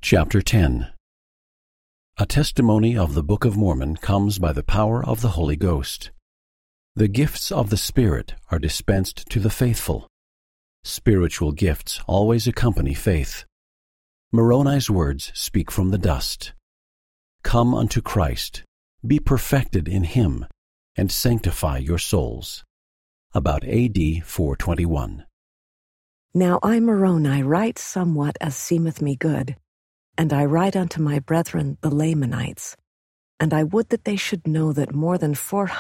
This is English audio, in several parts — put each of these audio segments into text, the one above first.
Chapter 10. A testimony of the Book of Mormon comes by the power of the Holy Ghost. The gifts of the Spirit are dispensed to the faithful. Spiritual gifts always accompany faith. Moroni's words speak from the dust. Come unto Christ, be perfected in Him, and sanctify your souls. About A.D. 421. Now I, Moroni, write somewhat as seemeth me good, and I write unto my brethren the Lamanites, and I would that they should know that more than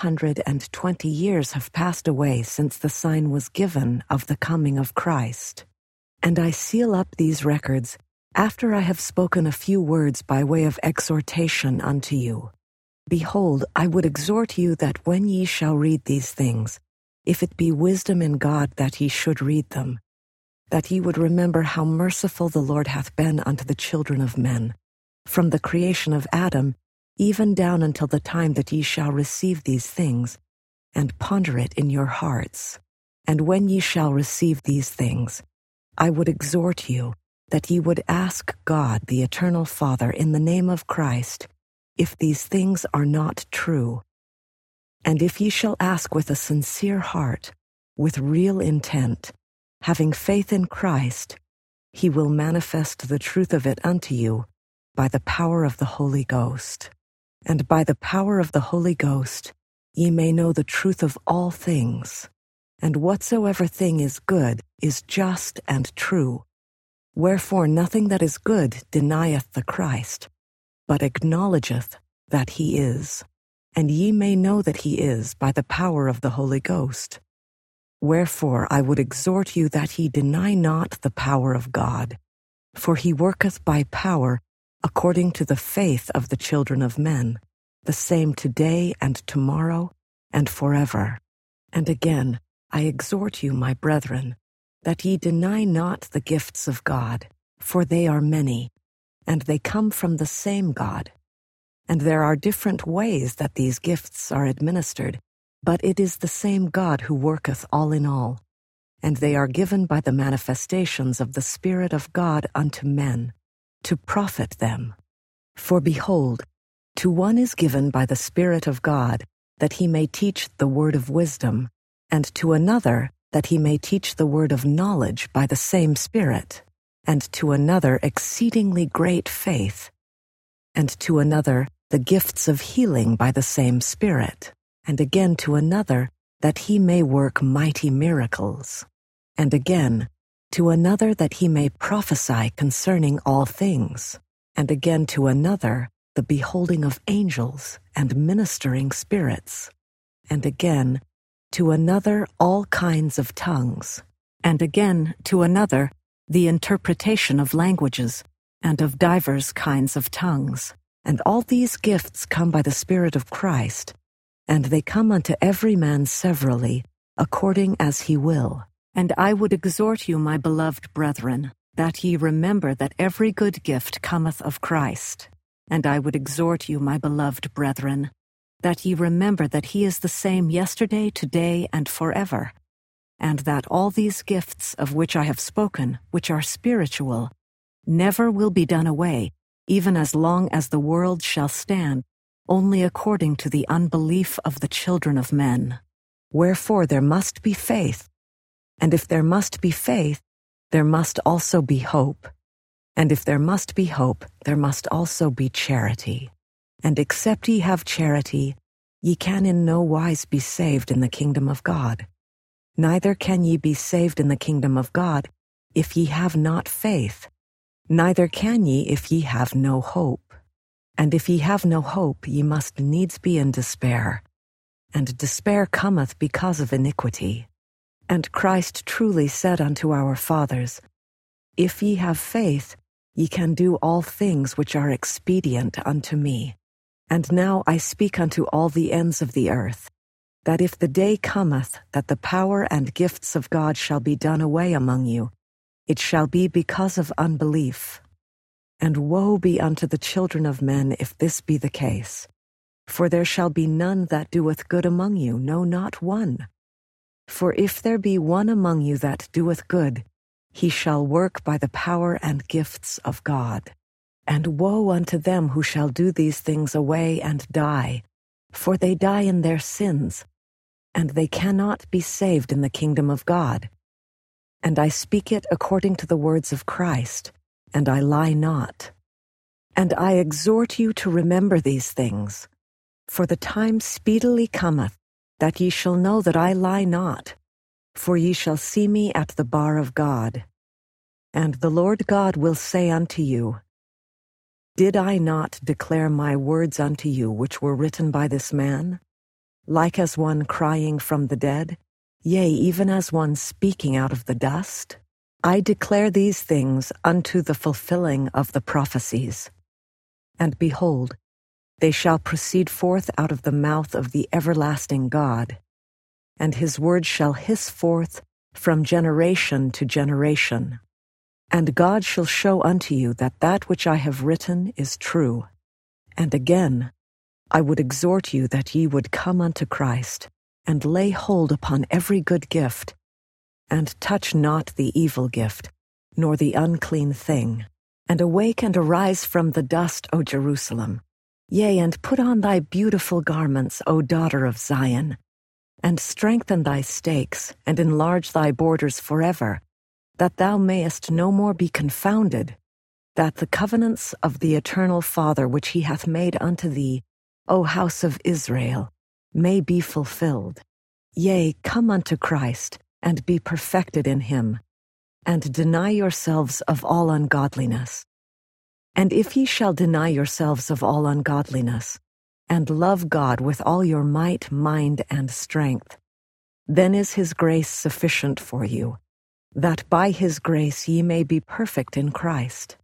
420 years have passed away since the sign was given of the coming of Christ. And I seal up these records after I have spoken a few words by way of exhortation unto you. Behold, I would exhort you that when ye shall read these things, if it be wisdom in God that ye should read them, that ye would remember how merciful the Lord hath been unto the children of men, from the creation of Adam, even down until the time that ye shall receive these things, and ponder it in your hearts. And when ye shall receive these things, I would exhort you that ye would ask God the eternal Father in the name of Christ, if these things are not true. And if ye shall ask with a sincere heart, with real intent, having faith in Christ, He will manifest the truth of it unto you by the power of the Holy Ghost. And by the power of the Holy Ghost ye may know the truth of all things. And whatsoever thing is good is just and true. Wherefore nothing that is good denieth the Christ, but acknowledgeth that He is. And ye may know that He is by the power of the Holy Ghost. Wherefore I would exhort you that ye deny not the power of God, for He worketh by power according to the faith of the children of men, the same today and tomorrow and forever. And again I exhort you, my brethren, that ye deny not the gifts of God, for they are many, and they come from the same God. And there are different ways that these gifts are administered, but it is the same God who worketh all in all, and they are given by the manifestations of the Spirit of God unto men, to profit them. For behold, to one is given by the Spirit of God, that he may teach the word of wisdom, and to another that he may teach the word of knowledge by the same Spirit, and to another exceedingly great faith, and to another the gifts of healing by the same Spirit, and again to another that he may work mighty miracles, and again to another that he may prophesy concerning all things, and again to another the beholding of angels and ministering spirits, and again to another all kinds of tongues, and again to another the interpretation of languages, and of divers kinds of tongues. And all these gifts come by the Spirit of Christ, and they come unto every man severally, according as he will. And I would exhort you, my beloved brethren, that ye remember that every good gift cometh of Christ. And I would exhort you, my beloved brethren, that ye remember that He is the same yesterday, today, and forever, and that all these gifts of which I have spoken, which are spiritual, never will be done away, even as long as the world shall stand, only according to the unbelief of the children of men. Wherefore there must be faith, and if there must be faith, there must also be hope, and if there must be hope, there must also be charity. And except ye have charity, ye can in no wise be saved in the kingdom of God. Neither can ye be saved in the kingdom of God if ye have not faith, neither can ye if ye have no hope. And if ye have no hope, ye must needs be in despair. And despair cometh because of iniquity. And Christ truly said unto our fathers, If ye have faith, ye can do all things which are expedient unto me. And now I speak unto all the ends of the earth, that if the day cometh that the power and gifts of God shall be done away among you, it shall be because of unbelief. And woe be unto the children of men if this be the case. For there shall be none that doeth good among you, no, not one. For if there be one among you that doeth good, he shall work by the power and gifts of God. And woe unto them who shall do these things away and die, for they die in their sins, and they cannot be saved in the kingdom of God. And I speak it according to the words of Christ, and I lie not. And I exhort you to remember these things, for the time speedily cometh, that ye shall know that I lie not, for ye shall see me at the bar of God. And the Lord God will say unto you, Did I not declare my words unto you which were written by this man? Like as one crying from the dead, yea, even as one speaking out of the dust? I declare these things unto the fulfilling of the prophecies. And behold, they shall proceed forth out of the mouth of the everlasting God, and his word shall hiss forth from generation to generation. And God shall show unto you that which I have written is true. And again, I would exhort you that ye would come unto Christ, and lay hold upon every good gift, and touch not the evil gift, nor the unclean thing. And awake and arise from the dust, O Jerusalem. Yea, and put on thy beautiful garments, O daughter of Zion, and strengthen thy stakes, and enlarge thy borders forever, that thou mayest no more be confounded, that the covenants of the eternal Father which he hath made unto thee, O house of Israel, may be fulfilled. Yea, come unto Christ, and be perfected in him, and deny yourselves of all ungodliness. And if ye shall deny yourselves of all ungodliness, and love God with all your might, mind, and strength, then is his grace sufficient for you, that by his grace ye may be perfect in Christ.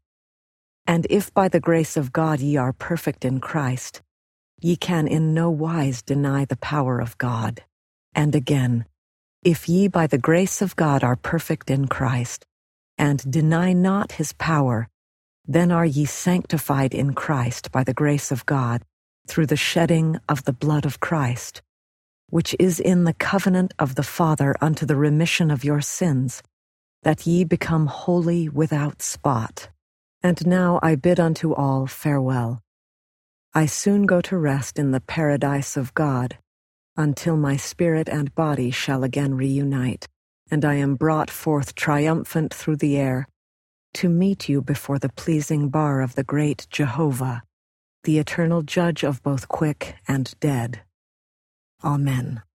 And if by the grace of God ye are perfect in Christ, ye can in no wise deny the power of God. And again, if ye by the grace of God are perfect in Christ, and deny not his power, then are ye sanctified in Christ by the grace of God, through the shedding of the blood of Christ, which is in the covenant of the Father unto the remission of your sins, that ye become holy without spot. And now I bid unto all farewell. I soon go to rest in the paradise of God, until my spirit and body shall again reunite, and I am brought forth triumphant through the air, to meet you before the pleasing bar of the great Jehovah, the eternal judge of both quick and dead. Amen.